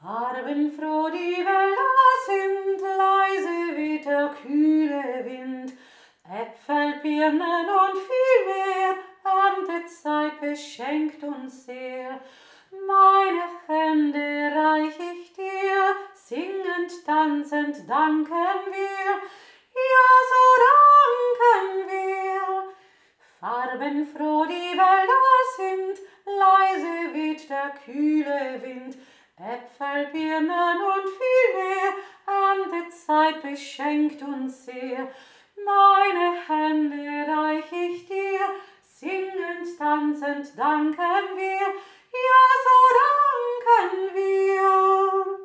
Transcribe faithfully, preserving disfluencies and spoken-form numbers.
Farbenfroh die Wälder sind, leise weht der kühle Wind. Äpfel, Birnen und viel mehr, Erntezeit beschenkt uns sehr. Meine Hände reich ich dir, singend, tanzend danken wir. Ja, so danken wir. Farbenfroh die Wälder sind, leise weht der kühle Wind. Äpfel, Birnen und viel mehr, Erntezeit beschenkt uns sehr. Meine Hände reich ich dir, singend, tanzend danken wir. Ja, so danken wir.